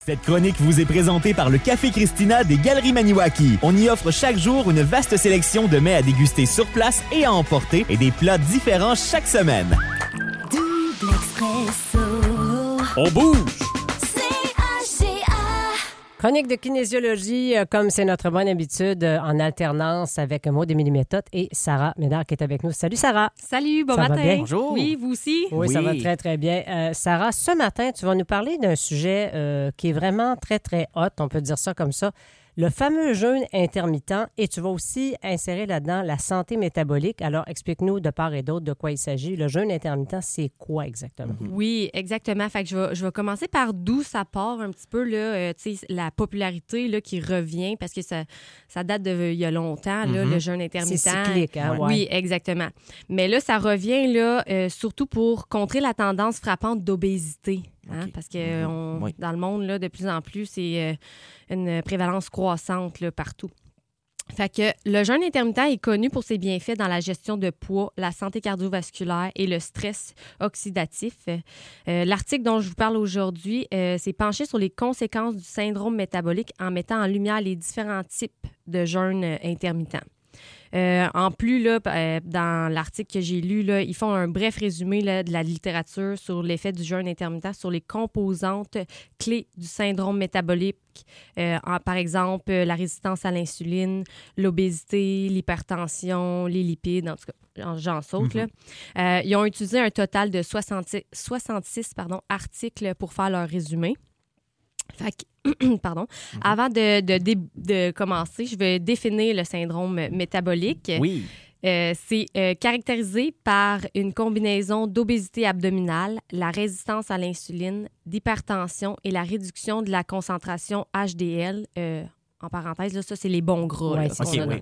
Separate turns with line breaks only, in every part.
Cette chronique vous est présentée par le Café Christina des Galeries Maniwaki. On y offre chaque jour une vaste sélection de mets à déguster sur place et à emporter et des plats différents chaque semaine.
Double Expresso.
On bouge!
Chronique de kinésiologie, comme c'est notre bonne habitude, en alternance avec Maud Émilie Méthode et Sarah Ménard qui est avec nous. Salut Sarah!
Salut, bon
Ça va
matin!
bien?
Bonjour! Oui, vous aussi?
Oui, ça va très, très bien. Sarah, ce matin, tu vas nous parler d'un sujet qui est vraiment très, très hot, on peut dire ça comme ça. Le fameux jeûne intermittent, et tu vas aussi insérer là-dedans la santé métabolique. Alors, explique-nous de part et d'autre de quoi il s'agit. Le jeûne intermittent, c'est quoi exactement?
Oui, exactement. Fait que je vais commencer par d'où ça part un petit peu, là, la popularité là, qui revient, parce que ça date il y a longtemps, là, le jeûne intermittent.
C'est cyclique, hein? Ouais.
Oui, exactement. Mais là, ça revient là, surtout pour contrer la tendance frappante d'obésité. Hein, parce que dans le monde, là, de plus en plus, c'est une prévalence croissante là, partout. Fait que le jeûne intermittent est connu pour ses bienfaits dans la gestion de poids, la santé cardiovasculaire et le stress oxydatif. L'article dont je vous parle aujourd'hui s'est penché sur les conséquences du syndrome métabolique en mettant en lumière les différents types de jeûne intermittent. En plus, là, dans l'article que j'ai lu, là, ils font un bref résumé là, de la littérature sur l'effet du jeûne intermittent sur les composantes clés du syndrome métabolique. Par exemple, la résistance à l'insuline, l'obésité, l'hypertension, les lipides, en tout cas, j'en saute. Là. Ils ont utilisé un total de 66 articles pour faire leur résumé. Fait que, pardon. Avant de commencer, je vais définir le syndrome métabolique.
Oui.
C'est caractérisé par une combinaison d'obésité abdominale, la résistance à l'insuline, d'hypertension et la réduction de la concentration HDL. En parenthèse, là, ça, c'est les bons gras.
Ouais,
là,
c'est ça.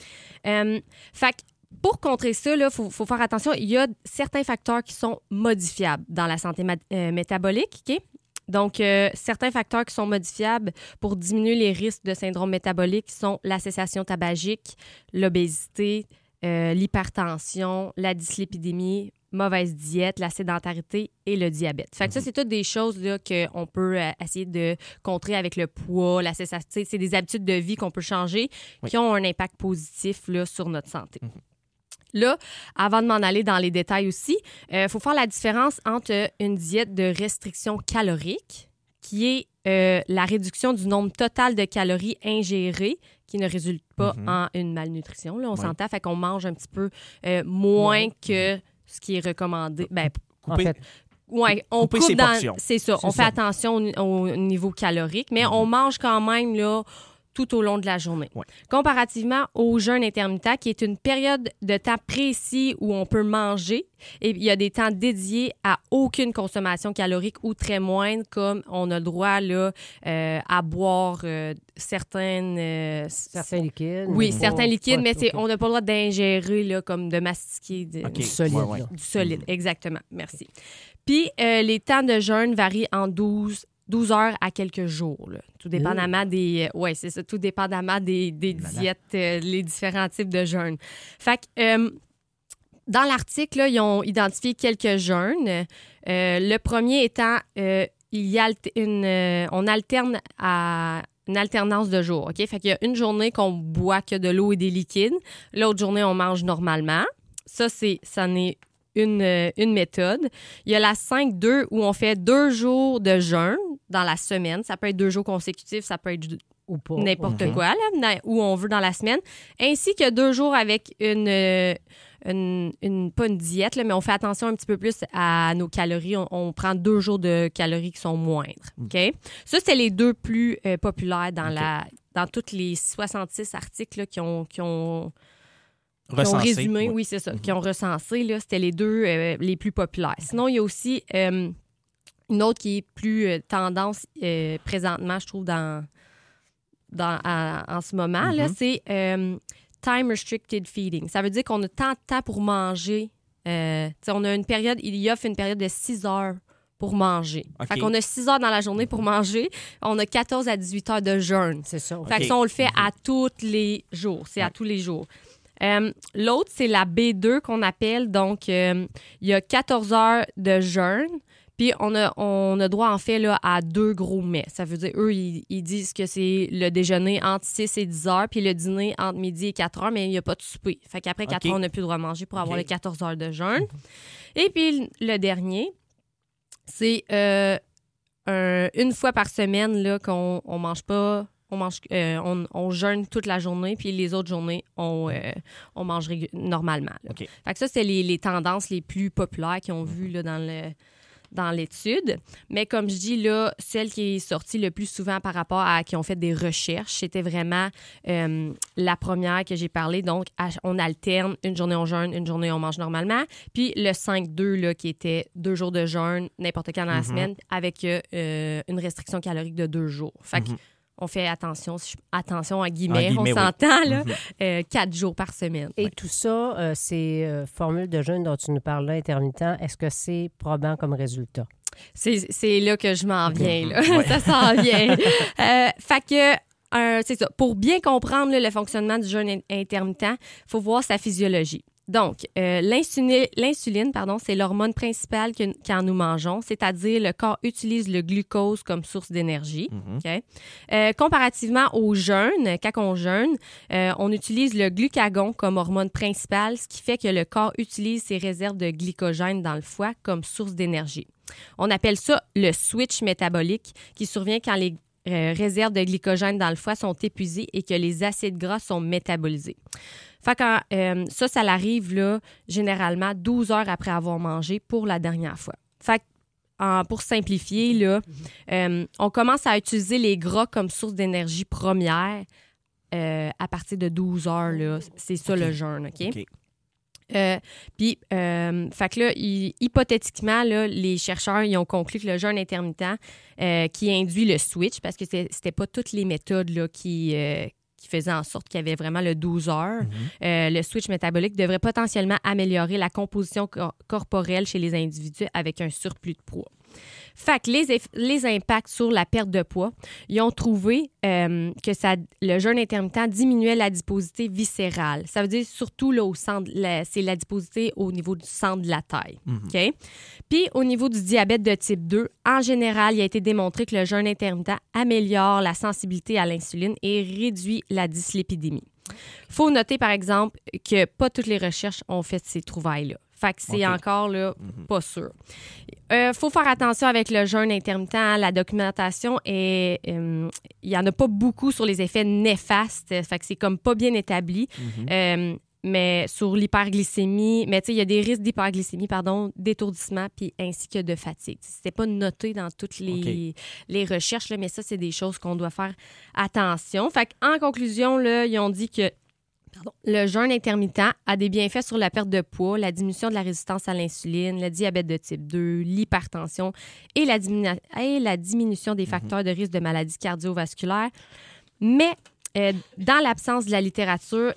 Fait que pour contrer ça, il faut faire attention. Il y a certains facteurs qui sont modifiables dans la santé métabolique, OK? Donc, certains facteurs qui sont modifiables pour diminuer les risques de syndrome métabolique sont la cessation tabagique, l'obésité, l'hypertension, la dyslipidémie, mauvaise diète, la sédentarité et le diabète. Fait que ça, c'est toutes des choses là, qu'on peut essayer de contrer avec le poids, la cessation. C'est des habitudes de vie qu'on peut changer qui ont un impact positif là, sur notre santé. Là, avant de m'en aller dans les détails aussi, faut faire la différence entre une diète de restriction calorique, qui est la réduction du nombre total de calories ingérées, qui ne résulte pas en une malnutrition. Là, on s'entend, fait qu'on mange un petit peu moins que ce qui est recommandé. Ben,
En fait,
ouais, on
couper
coupe
ses
dans...
portions.
C'est ça. On fait attention au niveau calorique, mais on mange quand même là, tout au long de la journée. Ouais. Comparativement au jeûne intermittent, qui est une période de temps précis où on peut manger, et il y a des temps dédiés à aucune consommation calorique ou très moindre, comme on a le droit là, à boire certains
liquides.
Oui, certains liquides, mais on n'a pas le droit d'ingérer, là, comme de mastiquer
du solide.
Ouais.
Du solide, exactement. Merci. Puis, les temps de jeûne varient en 12 heures à quelques jours, là. Tout dépendamment des... Oui, c'est ça. Tout dépendamment des diètes, les différents types de jeûnes. Fait que, dans l'article, là, ils ont identifié quelques jeûnes. Le premier étant, on alterne à une alternance de jours, OK? Fait qu'il y a une journée qu'on boit que de l'eau et des liquides. L'autre journée, on mange normalement. Ça en est une méthode. Il y a la 5-2 où on fait 2 jours de jeûne dans la semaine. Ça peut être 2 jours consécutifs, ça peut être
ou pas.
N'importe quoi, là, où on veut dans la semaine. Ainsi que 2 jours avec pas une diète, là, mais on fait attention un petit peu plus à nos calories. On prend 2 jours de calories qui sont moindres. OK? Ça, c'est les 2 plus populaires dans tous les 66 articles là, qui ont résumé, oui, c'est ça, qui ont recensé, là, c'était les 2 les plus populaires. Sinon, il y a aussi une autre qui est plus tendance présentement, je trouve, en ce moment, là, c'est time restricted feeding. Ça veut dire qu'on a tant de temps pour manger. On a une période, il offre une période de 6 heures pour manger. Okay. Fait qu'on a 6 heures dans la journée pour manger. On a 14 à 18 heures de jeûne.
C'est ça.
Fait que ça, on le fait à tous les jours. C'est à tous les jours. L'autre, c'est la B2 qu'on appelle. Donc, il y a 14 heures de jeûne. Puis on a droit, en fait, là, à 2 gros mets. Ça veut dire, eux, ils disent que c'est le déjeuner entre 6 et 10 heures, puis le dîner entre midi et 4 heures, mais il n'y a pas de souper. Fait qu'après 4 heures, on n'a plus le droit de manger pour avoir les 14 heures de jeûne. Et puis le dernier, c'est une fois par semaine là, qu'on on mange pas. On jeûne toute la journée, puis les autres journées, on mange normalement. Fait que ça, c'est les tendances les plus populaires qu'ils ont vues là, dans l'étude. Mais comme je dis, là, celle qui est sortie le plus souvent par rapport à qui ont fait des recherches, c'était vraiment la première que j'ai parlé. Donc, on alterne, une journée on jeûne, une journée on mange normalement. Puis le 5-2, là, qui était 2 jours de jeûne, n'importe quand dans la semaine, avec une restriction calorique de 2 jours. Fait que on fait attention en guillemets, on s'entend, là, 4 jours par semaine.
Et tout ça, ces formules de jeûne dont tu nous parles là, intermittent, est-ce que c'est probant comme résultat?
C'est là que je m'en viens, là. Ça s'en vient. Fait que, c'est ça. Pour bien comprendre là, le fonctionnement du jeûne intermittent, il faut voir sa physiologie. Donc, l'insuline, c'est l'hormone principale quand nous mangeons, c'est-à-dire le corps utilise le glucose comme source d'énergie. Comparativement au jeûne, quand on jeûne, on utilise le glucagon comme hormone principale, ce qui fait que le corps utilise ses réserves de glycogène dans le foie comme source d'énergie. On appelle ça le switch métabolique qui survient quand les réserves de glycogène dans le foie sont épuisées et que les acides gras sont métabolisés. Fait que ça l'arrive là, généralement 12 heures après avoir mangé pour la dernière fois. Fait que, pour simplifier, là, on commence à utiliser les gras comme source d'énergie première à partir de 12 heures. Là. C'est ça le jeûne, OK? Puis, fait que là, hypothétiquement, là, les chercheurs ils ont conclu que le jeûne intermittent qui induit le switch, parce que c'était pas toutes les méthodes là, qui faisaient en sorte qu'il y avait vraiment le 12 heures, le switch métabolique devrait potentiellement améliorer la composition corporelle chez les individus avec un surplus de poids. Fait que les impacts sur la perte de poids, ils ont trouvé que le jeûne intermittent diminuait l'adiposité viscérale. Ça veut dire surtout là, au centre, c'est l'adiposité au niveau du centre de la taille. OK? Puis au niveau du diabète de type 2, en général, il a été démontré que le jeûne intermittent améliore la sensibilité à l'insuline et réduit la dyslipidémie. Il faut noter, par exemple, que pas toutes les recherches ont fait ces trouvailles-là. Fait que c'est encore là, pas sûr. Faut faire attention avec le jeûne intermittent. La documentation il y en a pas beaucoup sur les effets néfastes. Fait que c'est comme pas bien établi. Mais sur l'hyperglycémie, mais tu sais, il y a des risques d'hyperglycémie, d'étourdissement, puis ainsi que de fatigue. C'était pas noté dans toutes les recherches, là, mais ça, c'est des choses qu'on doit faire attention. Fait qu'en conclusion, là, ils ont dit que le jeûne intermittent a des bienfaits sur la perte de poids, la diminution de la résistance à l'insuline, le diabète de type 2, l'hypertension et la diminution des facteurs de risque de maladies cardiovasculaires. Mais dans l'absence de la littérature,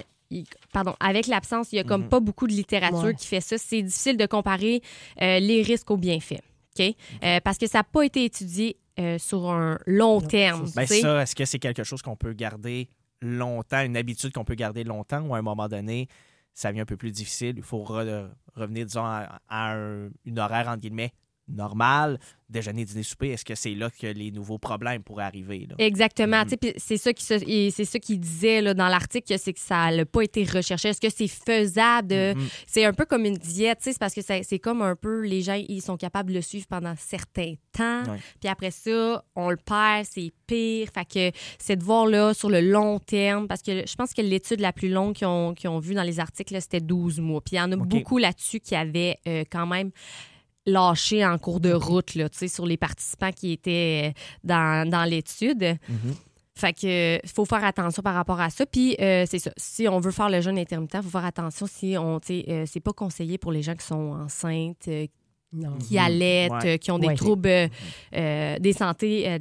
avec l'absence, il n'y a comme pas beaucoup de littérature qui fait ça. C'est difficile de comparer les risques aux bienfaits. Okay? Parce que ça n'a pas été étudié sur un long terme.
Ben ça, est-ce que c'est quelque chose qu'on peut garder longtemps, une habitude qu'on peut garder longtemps, ou à un moment donné, ça devient un peu plus difficile? Il faut revenir, disons, à une horaire, entre guillemets, normale, déjeuner, dîner, souper. Est-ce que c'est là que les nouveaux problèmes pourraient arriver? Là?
Exactement. C'est ça qu'il disait là, dans l'article, c'est que ça n'a pas été recherché. Est-ce que c'est faisable? C'est un peu comme une diète, c'est parce que c'est comme un peu, les gens, ils sont capables de le suivre pendant certains temps, puis après ça, on le perd, c'est pire. Fait que c'est de voir là, sur le long terme, parce que je pense que l'étude la plus longue qu'ils ont vue dans les articles, là, c'était 12 mois. Puis il y en a beaucoup là-dessus qui avaient quand même lâché en cours de route là, sur les participants qui étaient dans l'étude. Fait que faut faire attention par rapport à ça. Puis c'est ça. Si on veut faire le jeûne intermittent, il faut faire attention si c'est pas conseillé pour les gens qui sont enceintes, qui allaitent, qui ont des troubles des santé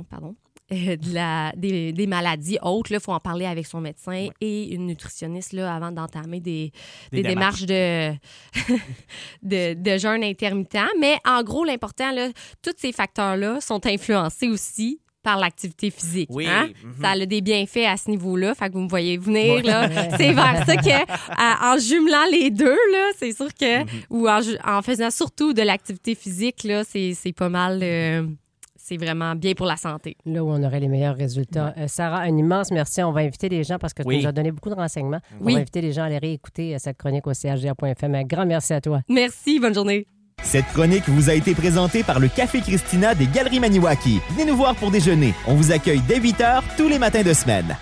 des maladies autres. Il faut en parler avec son médecin et une nutritionniste là, avant d'entamer des démarches de jeûne intermittent. Mais en gros, l'important, là, tous ces facteurs-là sont influencés aussi par l'activité physique.
Oui.
Hein? Ça a des bienfaits à ce niveau-là. Fait que vous me voyez venir, là. C'est vers ça que, en jumelant les deux, là, c'est sûr que, ou en faisant surtout de l'activité physique, là, c'est pas mal... c'est vraiment bien pour la santé.
Là où on aurait les meilleurs résultats. Sarah, un immense merci. On va inviter les gens parce que tu nous as donné beaucoup de renseignements. On va inviter les gens à aller réécouter cette chronique au CHGA.fm. Un grand merci à toi.
Merci, bonne journée.
Cette chronique vous a été présentée par le Café Christina des Galeries Maniwaki. Venez nous voir pour déjeuner. On vous accueille dès 8h tous les matins de semaine.